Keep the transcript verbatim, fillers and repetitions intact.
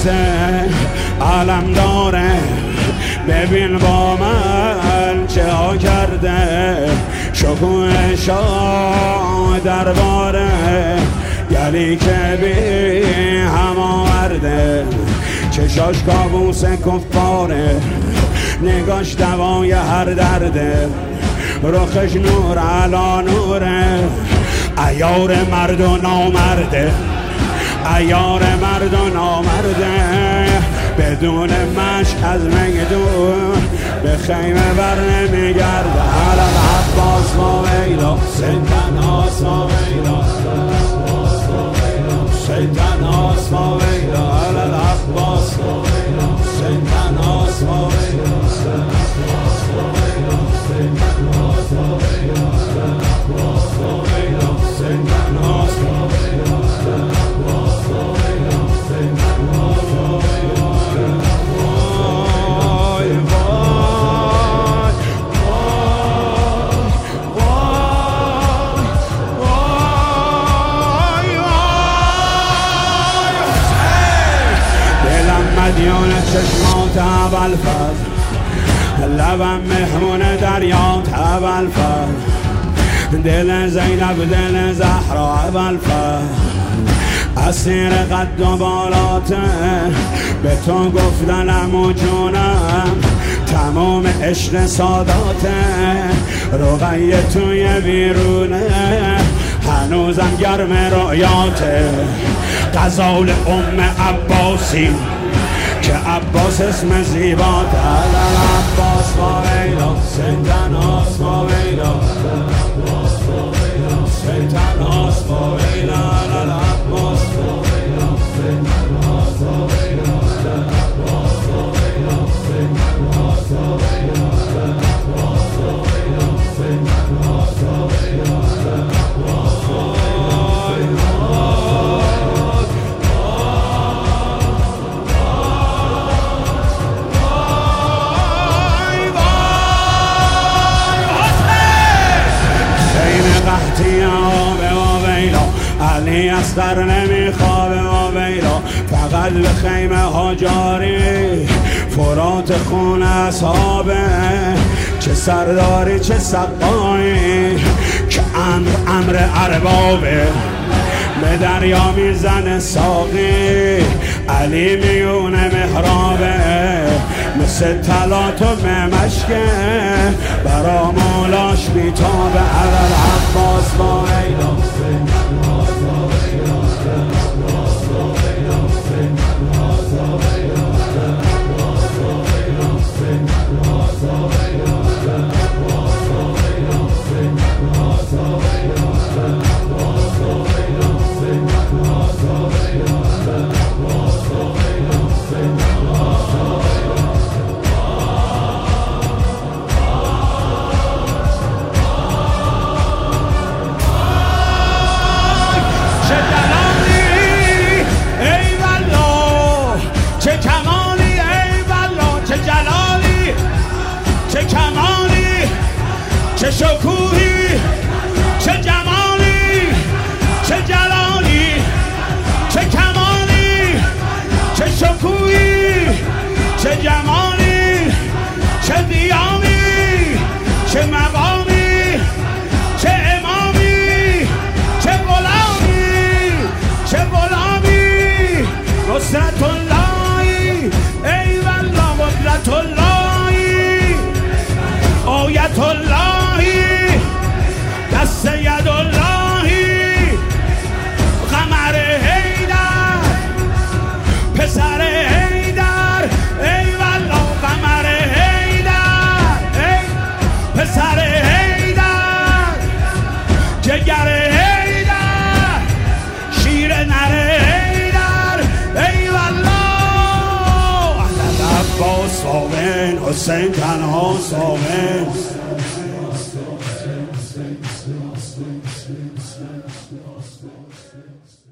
علم داره، ببین با من چه ها کرده، شکوه شاه درباره، گلی که بی هم آورده، چشاش کابوس کفاره، نگاش دوای هر درده، رخش نور علا نوره، عیار مرد و نامرده، عیار مرد و نامرده، بدون مشک از میدون به خیمه بر نمیگرده. علم عباس ما ویلا سیدن آس ما ویلا سیدن آس ما ویلا، علم عباس ما ویلا سیدن آس ما ویلا سیدن آس ما ویلا سیدن آس ما ویلا. مدیون چشمات ابوالفضل، لبم مهمون دریا ابوالفضل، دل زینب دل زهرا ابوالفضل، اسیر قد و بالاته، به تو گفتنم و جونم تمام عشق ساداته، رقیه توی بیرونه هنوزم گرم رؤیاته، غزال ام عباسی که عباس اسم زیبات، علم عباس ما ویلا سیدن آس ما ویلا سیدن آس ما ویلا، علم عباس ما ویلا سیدن آس ما ویلا سیدن آس ما ویلا سیدن آس ما ویلا سیدن آس ما ویلا سیدن آس ما ویلا. علی اصغر نمیخوابه و ویلا، فقط به خیمه ها جاری، فرات خون اصحابه، چه سرداری چه سقایی، که امر امر اربابه، به دریا میزنه ساقی، علی میونه محرابه، مثل طلات و مشکه، برا مولاش بیتابه، علل عباس با ویلا چه شکوهی، چه جمالی، چه جلالی، چه کمالی، چه شکوهی، چه جمالی، چه دیامی، چه مقامی، چه امامی، چه غلامی، چه غلامی، نصرت اللهی، ای والله قدرت اللهی، آیت اللهی، دست ید اللهی، قمر حیدر، پسر حیدر، ای والله قمر حیدر، ای پسر حیدر، جگر حیدر، شیر نر حیدر، ای والله. عباس صابن، حسین تنها صابن. Swing, swing, swing, swing, swing, swing, swing, swing, swing, swing.